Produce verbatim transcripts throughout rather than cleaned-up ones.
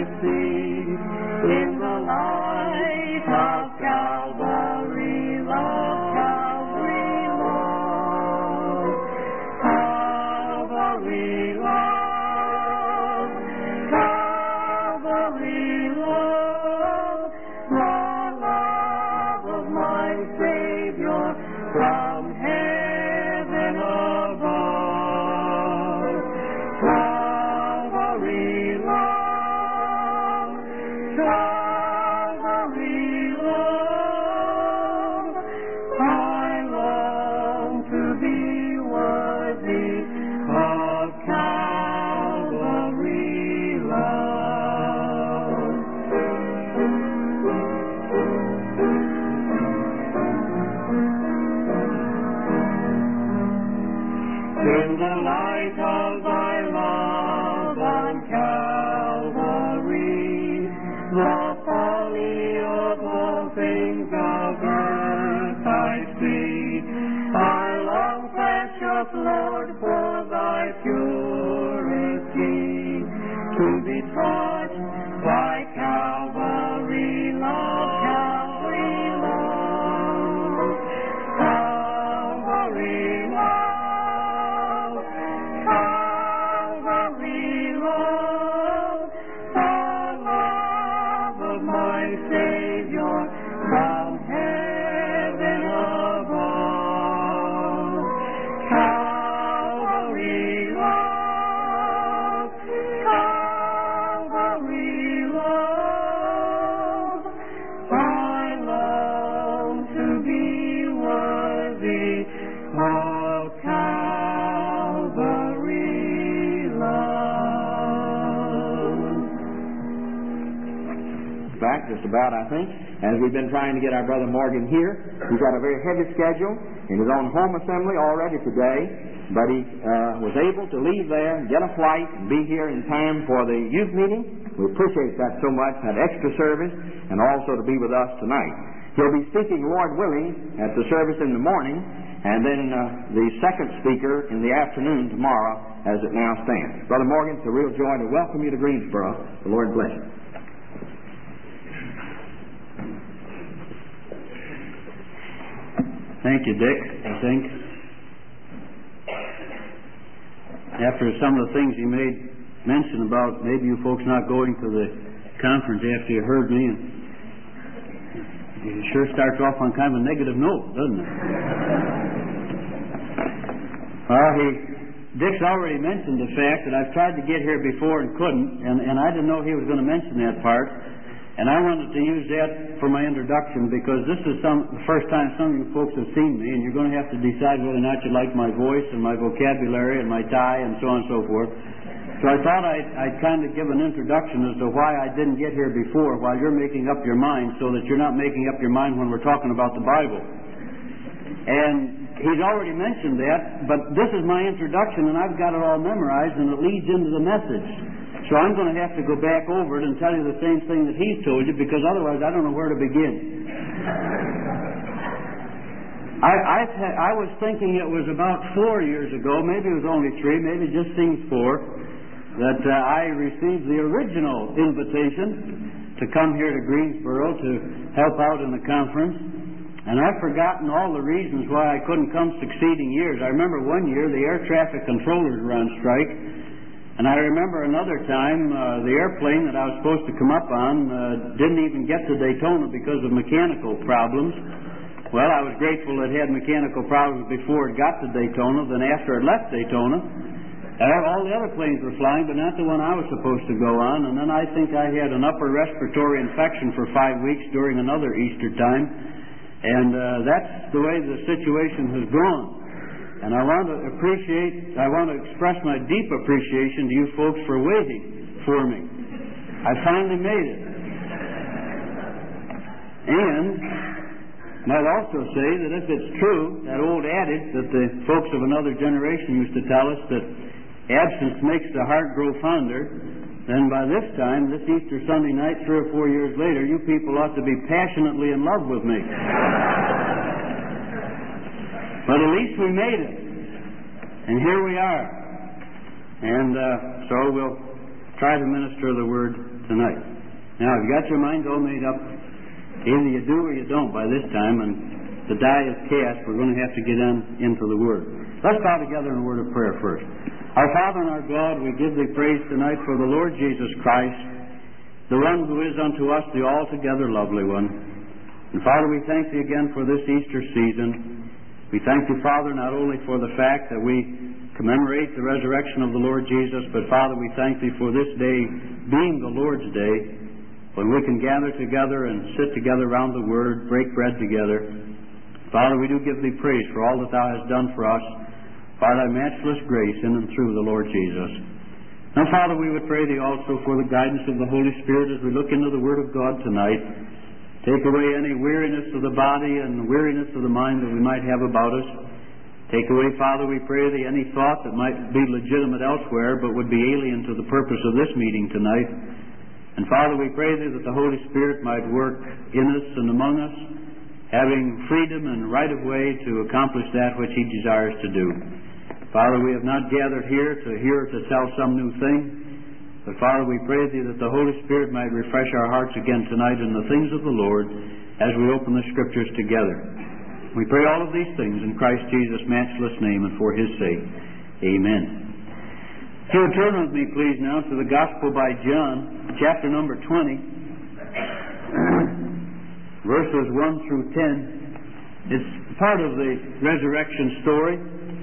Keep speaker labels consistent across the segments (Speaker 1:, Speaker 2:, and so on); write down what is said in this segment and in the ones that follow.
Speaker 1: see. In the light of Calvary love, Calvary love, Calvary love, Calvary love, the love of my Savior from heaven above. Calvary love, Calvary love, I long to be worthy of Calvary love. In the light of thy love on Calvary, the folly of all things of earth I see. I long, precious Lord, for thy purity, to be touched by Calvary love, Calvary love, Calvary love, Calvary love, the love of my Savior from heaven above. Calvary love, Calvary love, I long to be worthy of Calvary love.
Speaker 2: Back just about, I think, as we've been trying to get our brother Morgan here. He's got a very heavy schedule and is on home assembly already today, but he uh, was able to leave there and get a flight and be here in time for the youth meeting. We appreciate that so much, that extra service, and also to be with us tonight. He'll be speaking, Lord willing, at the service in the morning, and then uh, the second speaker in the afternoon tomorrow as it now stands. Brother Morgan, it's a real joy to welcome you to Greensboro. The Lord bless you.
Speaker 3: Thank you, Dick. I think after some of the things you made mention about maybe you folks not going to the conference after you heard me, and it sure starts off on kind of a negative note, doesn't it? Well, he, Dick's already mentioned the fact that I've tried to get here before and couldn't, and, and I didn't know he was going to mention that part. And I wanted to use that for my introduction because this is some, the first time some of you folks have seen me, and you're going to have to decide whether or not you like my voice and my vocabulary and my tie and so on and so forth. So I thought I'd, I'd kind of give an introduction as to why I didn't get here before while you're making up your mind, so that you're not making up your mind when we're talking about the Bible. And he's already mentioned that, but this is my introduction, and I've got it all memorized, and it leads into the message. So I'm going to have to go back over it and tell you the same thing that he's told you, because otherwise I don't know where to begin. I, I've had, I was thinking it was about four years ago, maybe it was only three, maybe it just seems four, that uh, I received the original invitation to come here to Greensboro to help out in the conference. And I've forgotten all the reasons why I couldn't come succeeding years. I remember one year the air traffic controllers were on strike. And I remember another time uh, the airplane that I was supposed to come up on uh, didn't even get to Daytona because of mechanical problems. Well, I was grateful it had mechanical problems before it got to Daytona. Then after it left Daytona, uh, all the other planes were flying, but not the one I was supposed to go on. And then I think I had an upper respiratory infection for five weeks during another Easter time. And uh, that's the way the situation has gone. And I want to appreciate, I want to express my deep appreciation to you folks for waiting for me. I finally made it. And might also say that if it's true, that old adage that the folks of another generation used to tell us, that absence makes the heart grow fonder, then by this time, this Easter Sunday night, three or four years later, you people ought to be passionately in love with me. But at least we made it. And here we are. And uh, so we'll try to minister the Word tonight. Now, if you got your minds all made up, either you do or you don't by this time, and the die is cast, we're going to have to get in, into the Word. Let's bow together in a word of prayer first. Our Father and our God, we give Thee praise tonight for the Lord Jesus Christ, the one who is unto us the altogether lovely one. And Father, we thank Thee again for this Easter season. We thank Thee, Father, not only for the fact that we commemorate the resurrection of the Lord Jesus, but Father, we thank Thee for this day being the Lord's Day, when we can gather together and sit together around the Word, break bread together. Father, we do give Thee praise for all that Thou hast done for us, by Thy matchless grace in and through the Lord Jesus. Now, Father, we would pray Thee also for the guidance of the Holy Spirit as we look into the Word of God tonight. Take away any weariness of the body and weariness of the mind that we might have about us. Take away, Father, we pray Thee, any thought that might be legitimate elsewhere but would be alien to the purpose of this meeting tonight. And Father, we pray Thee that the Holy Spirit might work in us and among us, having freedom and right of way to accomplish that which He desires to do. Father, we have not gathered here to hear or to tell some new thing, but Father, we pray Thee that the Holy Spirit might refresh our hearts again tonight in the things of the Lord as we open the Scriptures together. We pray all of these things in Christ Jesus' matchless name and for His sake. Amen. If you would turn with me, please, now to the Gospel by John, chapter number twenty, verses one through ten. It's part of the resurrection story,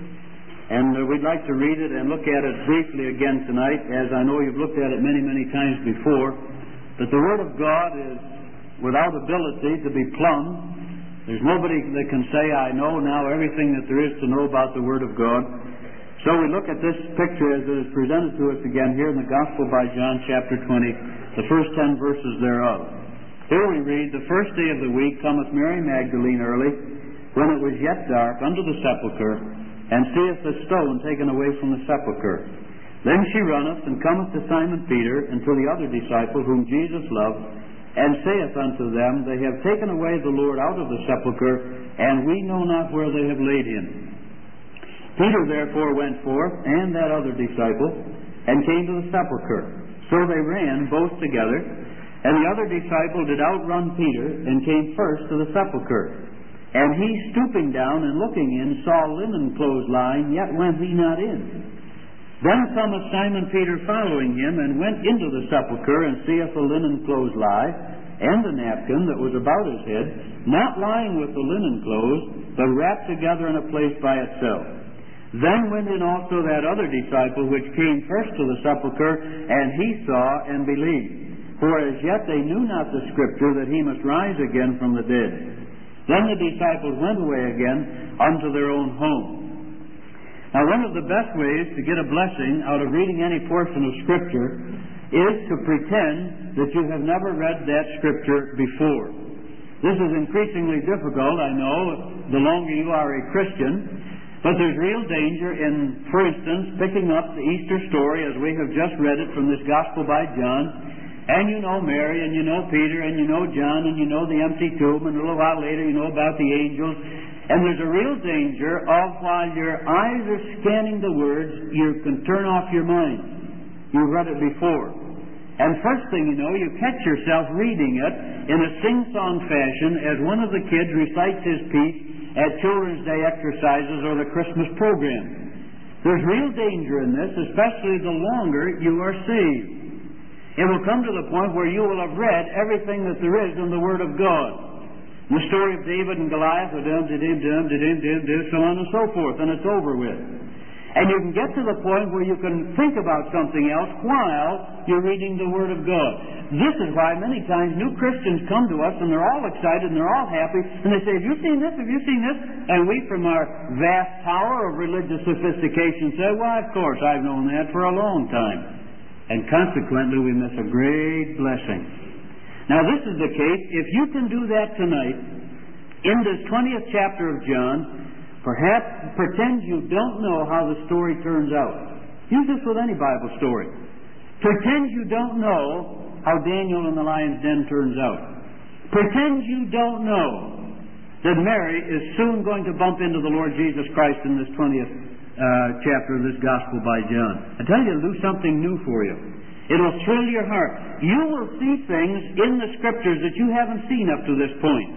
Speaker 3: and uh, we'd like to read it and look at it briefly again tonight, as I know you've looked at it many, many times before. But the Word of God is without ability to be plumbed. There's nobody that can say, I know now everything that there is to know about the Word of God. So we look at this picture as it is presented to us again here in the Gospel by John, chapter twenty, the first ten verses thereof. Here we read, The first day of the week cometh Mary Magdalene early, when it was yet dark, unto the sepulchre, and seeth the stone taken away from the sepulchre. Then she runneth, and cometh to Simon Peter, and to the other disciple whom Jesus loved, and saith unto them, They have taken away the Lord out of the sepulchre, and we know not where they have laid him. Peter therefore went forth, and that other disciple, and came to the sepulchre. So they ran both together, and the other disciple did outrun Peter, and came first to the sepulchre. And he, stooping down and looking in, saw linen clothes lying, yet went he not in. Then cometh Simon Peter following him, and went into the sepulchre, and seeth the linen clothes lie, and the napkin that was about his head, not lying with the linen clothes, but wrapped together in a place by itself. Then went in also that other disciple which came first to the sepulchre, and he saw and believed. For as yet they knew not the Scripture that he must rise again from the dead. Then the disciples went away again unto their own home. Now, one of the best ways to get a blessing out of reading any portion of Scripture is to pretend that you have never read that Scripture before. This is increasingly difficult, I know, the longer you are a Christian, but there's real danger in, for instance, picking up the Easter story as we have just read it from this Gospel by John, and you know Mary, and you know Peter, and you know John, and you know the empty tomb, and a little while later you know about the angels. And there's a real danger of, while your eyes are scanning the words, you can turn off your mind. You've read it before. And first thing you know, you catch yourself reading it in a sing-song fashion as one of the kids recites his piece at Children's Day exercises or the Christmas program. There's real danger in this, especially the longer you are saved. It will come to the point where you will have read everything that there is in the Word of God. The story of David and Goliath, dum, dum, dum, dum, dum, so on and so forth, and it's over with. And you can get to the point where you can think about something else while you're reading the Word of God. This is why many times new Christians come to us, and they're all excited, and they're all happy, and they say, have you seen this? Have you seen this? And we, from our vast tower of religious sophistication, say, well, of course, I've known that for a long time. And consequently, we miss a great blessing. Now, this is the case. If you can do that tonight, in this twentieth chapter of John, perhaps pretend you don't know how the story turns out. Use this with any Bible story. Pretend you don't know how Daniel in the lion's den turns out. Pretend you don't know that Mary is soon going to bump into the Lord Jesus Christ in this twentieth Uh, chapter of this Gospel by John. I tell you, it'll do something new for you. It'll thrill your heart. You will see things in the Scriptures that you haven't seen up to this point.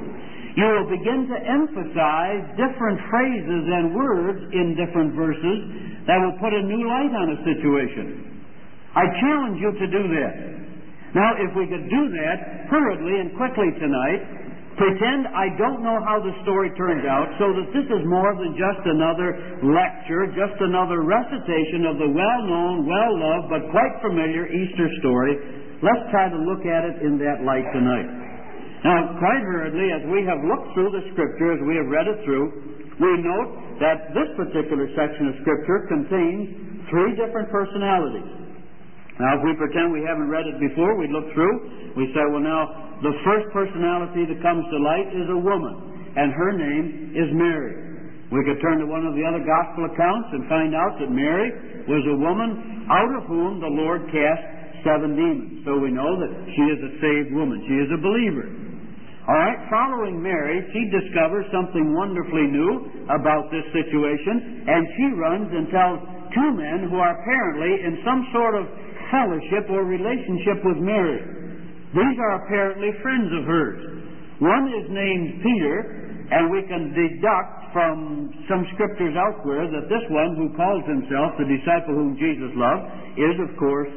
Speaker 3: You will begin to emphasize different phrases and words in different verses that will put a new light on a situation. I challenge you to do that. Now, if we could do that hurriedly and quickly tonight, pretend I don't know how the story turns out, so that this is more than just another lecture, just another recitation of the well-known, well-loved, but quite familiar Easter story. Let's try to look at it in that light tonight. Now, quite hurriedly, as we have looked through the Scripture, as we have read it through, we note that this particular section of Scripture contains three different personalities. Now, if we pretend we haven't read it before, we look through, we say, well, now, the first personality that comes to light is a woman, and her name is Mary. We could turn to one of the other Gospel accounts and find out that Mary was a woman out of whom the Lord cast seven demons. So we know that she is a saved woman. She is a believer. All right, following Mary, she discovers something wonderfully new about this situation, and she runs and tells two men who are apparently in some sort of fellowship or relationship with Mary. These are apparently friends of hers. One is named Peter, and we can deduct from some scriptures elsewhere that this one who calls himself the disciple whom Jesus loved is, of course,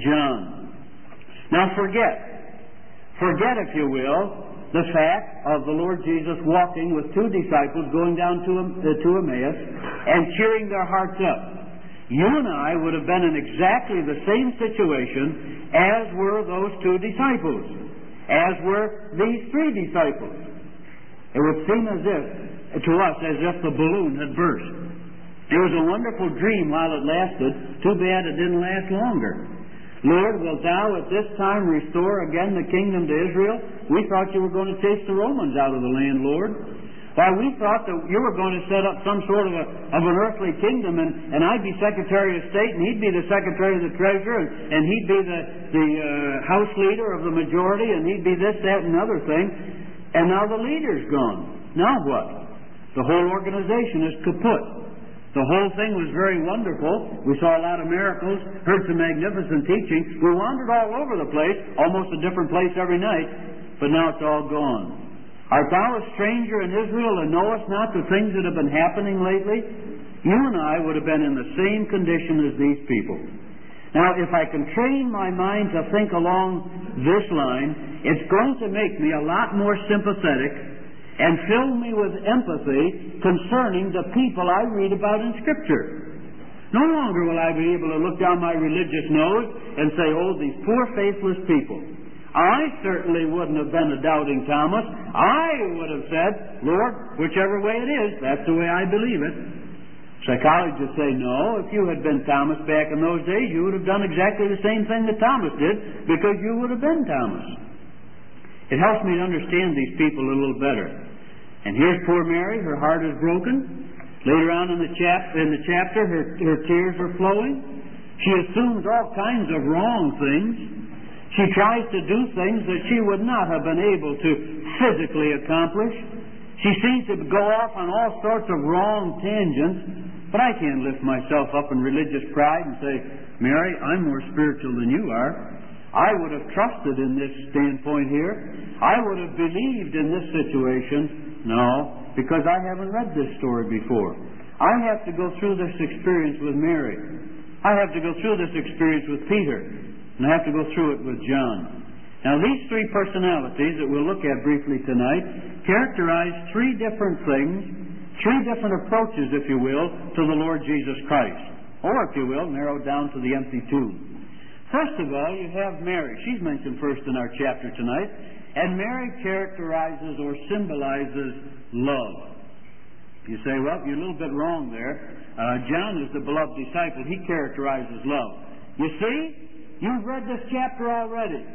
Speaker 3: John. Now forget, forget, if you will, the fact of the Lord Jesus walking with two disciples going down to, uh, to Emmaus and cheering their hearts up. You and I would have been in exactly the same situation as were those two disciples, as were these three disciples. It would seem as if, to us, as if the balloon had burst. It was a wonderful dream while it lasted. Too bad it didn't last longer. Lord, wilt thou at this time restore again the kingdom to Israel? We thought you were going to chase the Romans out of the land, Lord. Why, we thought that you were going to set up some sort of, a, of an earthly kingdom, and, and I'd be Secretary of State, and he'd be the Secretary of the Treasurer, and, and he'd be the, the uh, House Leader of the majority, and he'd be this, that, and other thing. And now the leader's gone. Now what? The whole organization is kaput. The whole thing was very wonderful. We saw a lot of miracles, heard some magnificent teaching. We wandered all over the place, almost a different place every night, but now it's all gone. Art thou a stranger in Israel, and knowest not the things that have been happening lately? You and I would have been in the same condition as these people. Now, if I can train my mind to think along this line, it's going to make me a lot more sympathetic and fill me with empathy concerning the people I read about in Scripture. No longer will I be able to look down my religious nose and say, oh, these poor faithless people. I certainly wouldn't have been a doubting Thomas. I would have said, Lord, whichever way it is, that's the way I believe it. Psychologists say, no, if you had been Thomas back in those days, you would have done exactly the same thing that Thomas did, because you would have been Thomas. It helps me to understand these people a little better. And here's poor Mary, her heart is broken. Later on in the, chap- in the chapter, her, her tears are flowing. She assumes all kinds of wrong things. She tries to do things that she would not have been able to physically accomplish. She seems to go off on all sorts of wrong tangents, but I can't lift myself up in religious pride and say, Mary, I'm more spiritual than you are. I would have trusted in this standpoint here. I would have believed in this situation. No, because I haven't read this story before. I have to go through this experience with Mary. I have to go through this experience with Peter. And I have to go through it with John. Now, these three personalities that we'll look at briefly tonight characterize three different things, three different approaches, if you will, to the Lord Jesus Christ. Or, if you will, narrowed down to the empty tomb. First of all, you have Mary. She's mentioned first in our chapter tonight. And Mary characterizes or symbolizes love. You say, well, you're a little bit wrong there. Uh, John is the beloved disciple. He characterizes love. You see? You've read this chapter already.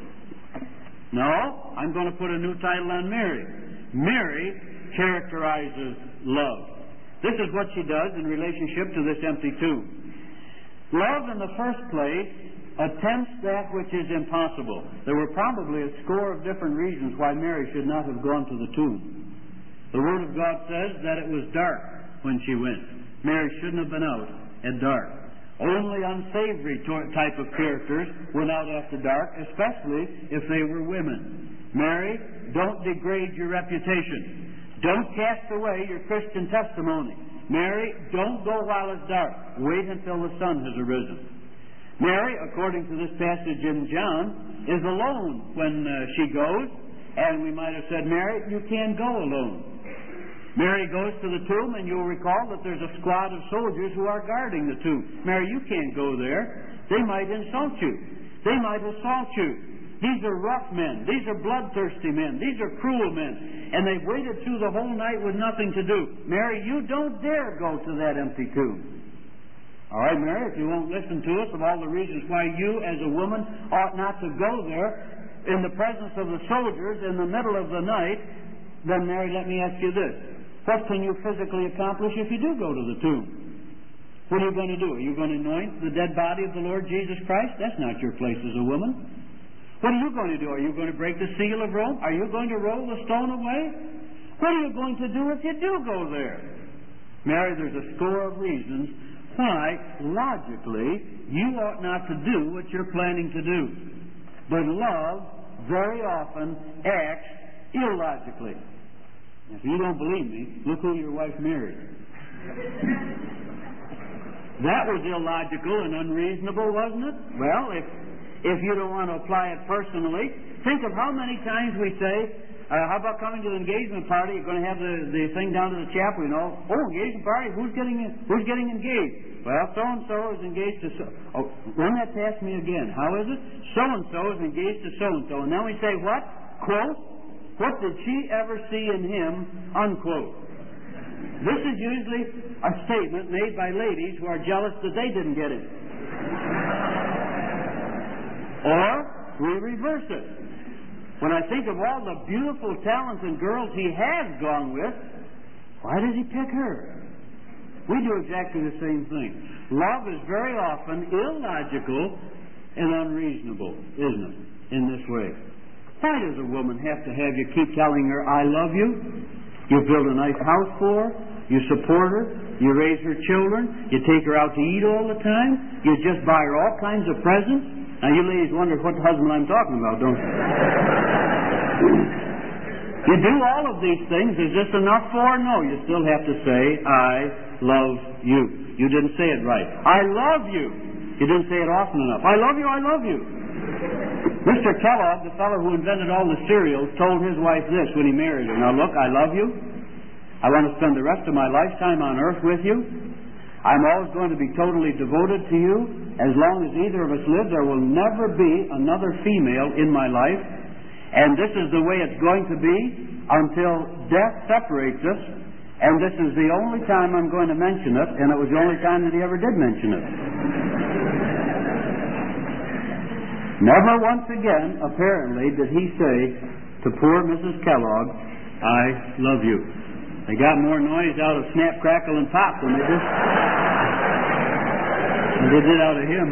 Speaker 3: No, I'm going to put a new title on Mary. Mary characterizes love. This is what she does in relationship to this empty tomb. Love, in the first place, attempts that which is impossible. There were probably a score of different reasons why Mary should not have gone to the tomb. The Word of God says that it was dark when she went. Mary shouldn't have been out at dark. Only unsavory type of characters went out after dark, especially if they were women. Mary, don't degrade your reputation. Don't cast away your Christian testimony. Mary, don't go while it's dark. Wait until the sun has arisen. Mary, according to this passage in John, is alone when uh, she goes, and we might have said, Mary, you can't go alone. Mary goes to the tomb, and you'll recall that there's a squad of soldiers who are guarding the tomb. Mary, you can't go there. They might insult you. They might assault you. These are rough men. These are bloodthirsty men. These are cruel men. And they've waited through the whole night with nothing to do. Mary, you don't dare go to that empty tomb. All right, Mary, if you won't listen to us of all the reasons why you, as a woman, ought not to go there in the presence of the soldiers in the middle of the night, then, Mary, let me ask you this. What can you physically accomplish if you do go to the tomb? What are you going to do? Are you going to anoint the dead body of the Lord Jesus Christ? That's not your place as a woman. What are you going to do? Are you going to break the seal of Rome? Are you going to roll the stone away? What are you going to do if you do go there? Mary, there's a score of reasons why, logically, you ought not to do what you're planning to do. But love very often acts illogically. If you don't believe me, look who your wife married. That was illogical and unreasonable, wasn't it? Well, if if you don't want to apply it personally, think of how many times we say, uh, how about coming to the engagement party? You're going to have the, the thing down to the chapel, you know. Oh, engagement party? Who's getting who's getting engaged? Well, so-and-so is engaged to so... Oh, run that past me again. How is it? So-and-so is engaged to so-and-so. And then we say what? Quote? What did she ever see in him? Unquote. This is usually a statement made by ladies who are jealous that they didn't get it. Or we reverse it. When I think of all the beautiful, talented girls he has gone with, why did he pick her? We do exactly the same thing. Love is very often illogical and unreasonable, isn't it, in this way? Why does a woman have to have you keep telling her, I love you? You build a nice house for her. You support her. You raise her children. You take her out to eat all the time. You just buy her all kinds of presents. Now, you ladies wonder what husband I'm talking about, don't you? You do all of these things. Is this enough for her? No, you still have to say, I love you. You didn't say it right. I love you. You didn't say it often enough. I love you, I love you. Mister Kellogg, the fellow who invented all the cereals, told his wife this when he married her. Now look, I love you. I want to spend the rest of my lifetime on earth with you. I'm always going to be totally devoted to you. As long as either of us live, there will never be another female in my life. And this is the way it's going to be until death separates us. And this is the only time I'm going to mention it, and it was the only time that he ever did mention it. Never once again, apparently, did he say to poor Missus Kellogg, I love you. They got more noise out of Snap, Crackle, and Pop than they did, than they did out of him.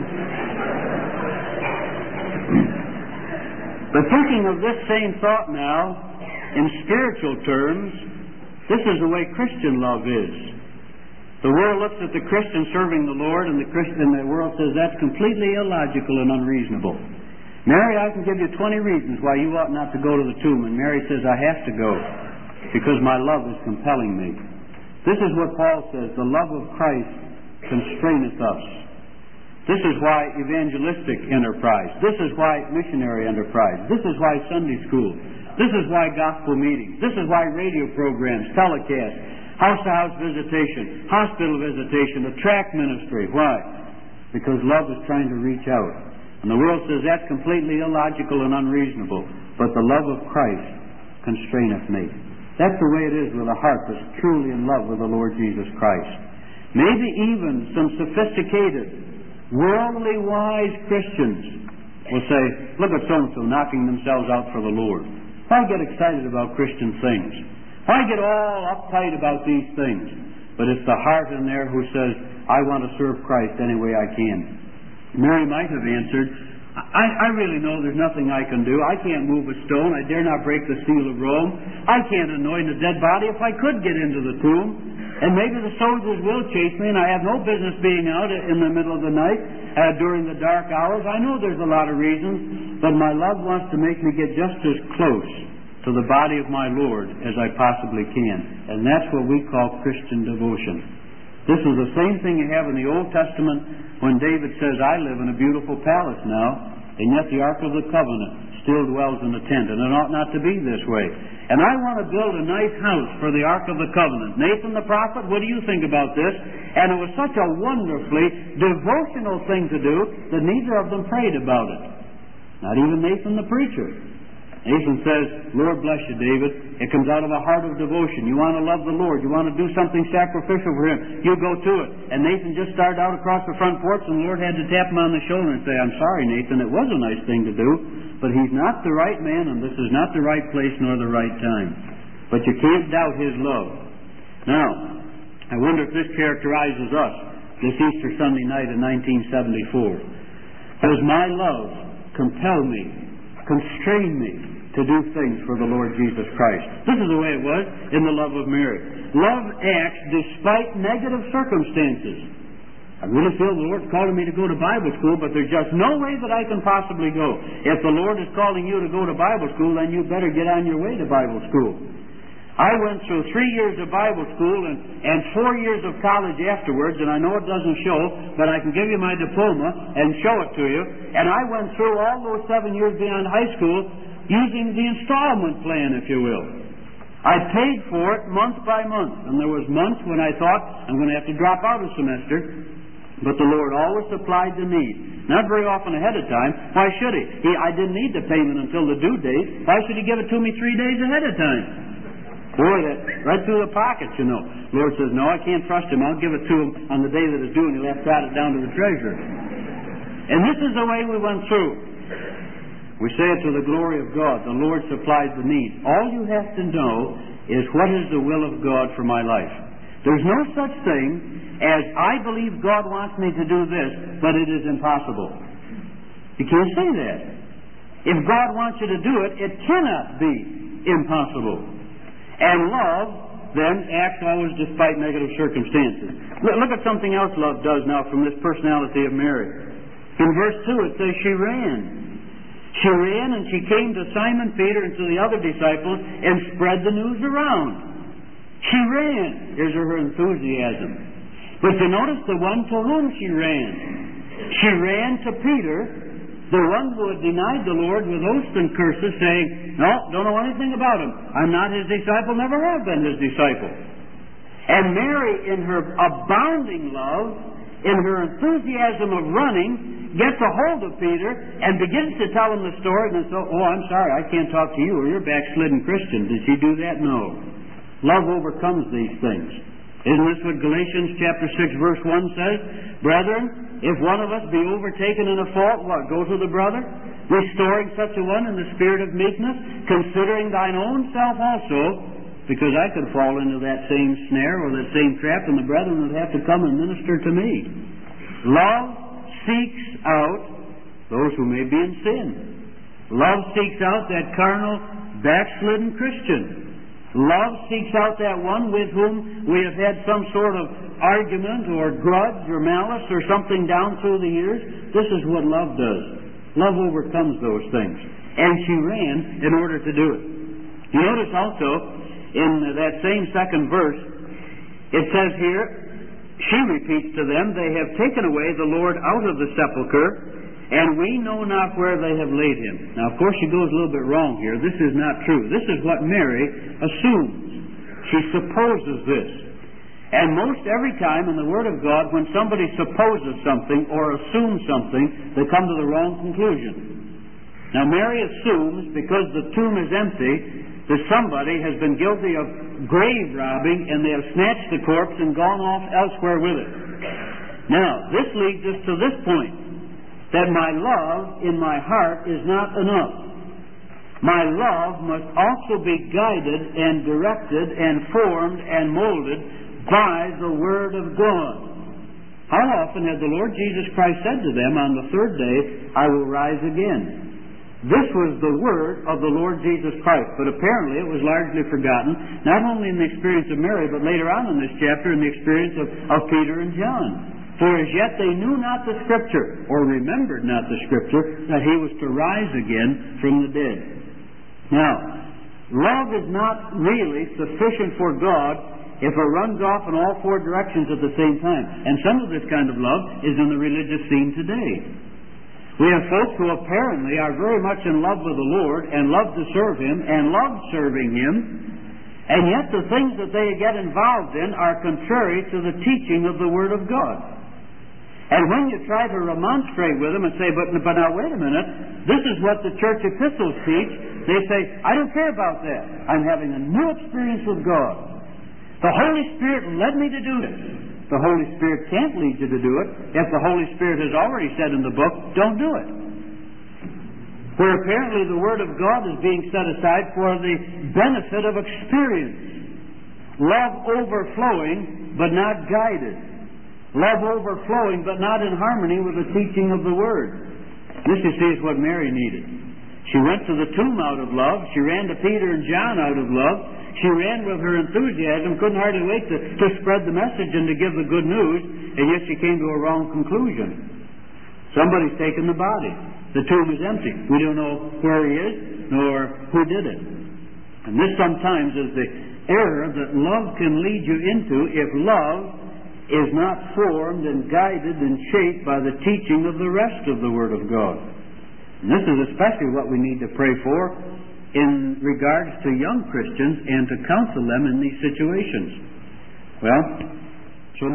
Speaker 3: But thinking of this same thought now, in spiritual terms, this is the way Christian love is. The world looks at the Christian serving the Lord, and the Christian, the world says that's completely illogical and unreasonable. Mary, I can give you twenty reasons why you ought not to go to the tomb. And Mary says, I have to go because my love is compelling me. This is what Paul says, the love of Christ constraineth us. This is why evangelistic enterprise. This is why missionary enterprise. This is why Sunday school. This is why gospel meetings. This is why radio programs, telecasts, house-to-house visitation, hospital visitation, the tract ministry. Why? Because love is trying to reach out. And the world says that's completely illogical and unreasonable. But the love of Christ constraineth me. That's the way it is with a heart that's truly in love with the Lord Jesus Christ. Maybe even some sophisticated, worldly wise Christians will say, look at so-and-so knocking themselves out for the Lord. Why get excited about Christian things? Why get all uptight about these things? But it's the heart in there who says, I want to serve Christ any way I can. Mary might have answered, I, I really know there's nothing I can do. I can't move a stone. I dare not break the seal of Rome. I can't anoint a dead body if I could get into the tomb. And maybe the soldiers will chase me, and I have no business being out in the middle of the night uh, during the dark hours. I know there's a lot of reasons, but my love wants to make me get just as close to the body of my Lord as I possibly can. And that's what we call Christian devotion. This is the same thing you have in the Old Testament when David says, I live in a beautiful palace now, and yet the Ark of the Covenant still dwells in a tent, and it ought not to be this way. And I want to build a nice house for the Ark of the Covenant. Nathan the prophet, what do you think about this? And it was such a wonderfully devotional thing to do that neither of them prayed about it. Not even Nathan the preacher. Nathan says, Lord bless you, David. It comes out of a heart of devotion. You want to love the Lord. You want to do something sacrificial for Him. You go to it. And Nathan just started out across the front porch, and the Lord had to tap him on the shoulder and say, I'm sorry, Nathan, it was a nice thing to do, but he's not the right man, and this is not the right place nor the right time. But you can't doubt His love. Now, I wonder if this characterizes us this Easter Sunday night in nineteen seventy-four. Does my love compel me, constrain me to do things for the Lord Jesus Christ? This is the way it was in the love of Mary. Love acts despite negative circumstances. I really feel the Lord's calling me to go to Bible school, but there's just no way that I can possibly go. If the Lord is calling you to go to Bible school, then you better get on your way to Bible school. I went through three years of Bible school and, and four years of college afterwards, and I know it doesn't show, but I can give you my diploma and show it to you. And I went through all those seven years beyond high school using the installment plan, if you will. I paid for it month by month, and there was months when I thought I'm going to have to drop out a semester. But the Lord always supplied the need. Not very often ahead of time. Why should He? he? I didn't need the payment until the due date. Why should He give it to me three days ahead of time? Boy, that right through the pockets, you know. The Lord says, no, I can't trust Him. I'll give it to Him on the day that it's due, and He'll have to add it down to the treasurer. And this is the way we went through. We say it to the glory of God. The Lord supplies the need. All you have to know is what is the will of God for my life. There's no such thing as I believe God wants me to do this, but it is impossible. You can't say that. If God wants you to do it, it cannot be impossible. And love, then, acts always despite negative circumstances. Look at something else love does now from this personality of Mary. In verse two it says she ran. She ran and she came to Simon Peter and to the other disciples and spread the news around. She ran. Here's her enthusiasm. But you notice the one to whom she ran. She ran to Peter, the one who had denied the Lord with oaths and curses, saying, no, don't know anything about Him. I'm not His disciple, never have been His disciple. And Mary, in her abounding love, in her enthusiasm of running, gets a hold of Peter and begins to tell him the story. And so, oh, I'm sorry, I can't talk to you, or you're a backslidden Christian. Did she do that? No. Love overcomes these things. Isn't this what Galatians chapter six verse one says? Brethren, if one of us be overtaken in a fault, what? Go to the brother, restoring such a one in the spirit of meekness, considering thine own self also, because I could fall into that same snare or that same trap, and the brethren would have to come and minister to me. Love seeks out those who may be in sin. Love seeks out that carnal, backslidden Christian. Love seeks out that one with whom we have had some sort of argument or grudge or malice or something down through the years. This is what love does. Love overcomes those things. And she ran in order to do it. You notice also in that same second verse, it says here, she repeats to them, they have taken away the Lord out of the sepulchre, and we know not where they have laid Him. Now, of course, she goes a little bit wrong here. This is not true. This is what Mary assumes. She supposes this. And most every time in the Word of God, when somebody supposes something or assumes something, they come to the wrong conclusion. Now, Mary assumes, because the tomb is empty, that somebody has been guilty of grave robbing, and they have snatched the corpse and gone off elsewhere with it. Now, this leads us to this point, that my love in my heart is not enough. My love must also be guided and directed and formed and molded by the Word of God. How often has the Lord Jesus Christ said to them, on the third day, I will rise again? This was the word of the Lord Jesus Christ, but apparently it was largely forgotten, not only in the experience of Mary, but later on in this chapter in the experience of, of Peter and John. For as yet they knew not the Scripture, or remembered not the Scripture, that he was to rise again from the dead. Now, love is not really sufficient for God if it runs off in all four directions at the same time. And some of this kind of love is in the religious scene today. We have folks who apparently are very much in love with the Lord and love to serve Him and love serving Him, and yet the things that they get involved in are contrary to the teaching of the Word of God. And when you try to remonstrate with them and say, but, but now wait a minute, this is what the church epistles teach, they say, I don't care about that. I'm having a new experience with God. The Holy Spirit led me to do this. The Holy Spirit can't lead you to do it if the Holy Spirit has already said in the book, don't do it. Where apparently the Word of God is being set aside for the benefit of experience. Love overflowing, but not guided. Love overflowing, but not in harmony with the teaching of the Word. This, you see, is what Mary needed. She went to the tomb out of love. She ran to Peter and John out of love. She ran with her enthusiasm, couldn't hardly wait to, to spread the message and to give the good news, and yet she came to a wrong conclusion. Somebody's taken the body. The tomb is empty. We don't know where he is, nor who did it. And this sometimes is the error that love can lead you into if love is not formed and guided and shaped by the teaching of the rest of the Word of God. And this is especially what we need to pray for in regards to young Christians and to counsel them in these situations. Well, so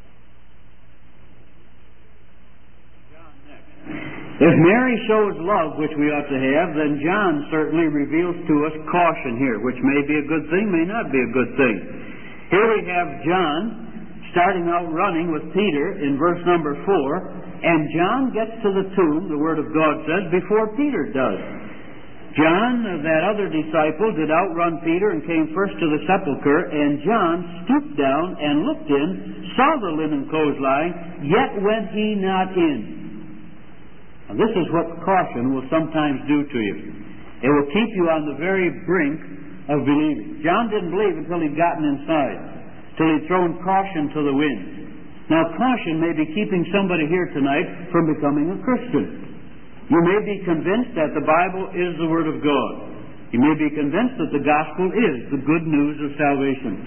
Speaker 3: if Mary shows love, which we ought to have, then John certainly reveals to us caution here, which may be a good thing, may not be a good thing. Here we have John starting out running with Peter in verse number four, and John gets to the tomb, the Word of God says, before Peter does. John, that other disciple, did outrun Peter and came first to the sepulchre, and John stooped down and looked in, saw the linen clothes lying, yet went he not in. Now, this is what caution will sometimes do to you. It will keep you on the very brink of believing. John didn't believe until he'd gotten inside, till he'd thrown caution to the wind. Now, caution may be keeping somebody here tonight from becoming a Christian. You may be convinced that the Bible is the Word of God. You may be convinced that the gospel is the good news of salvation.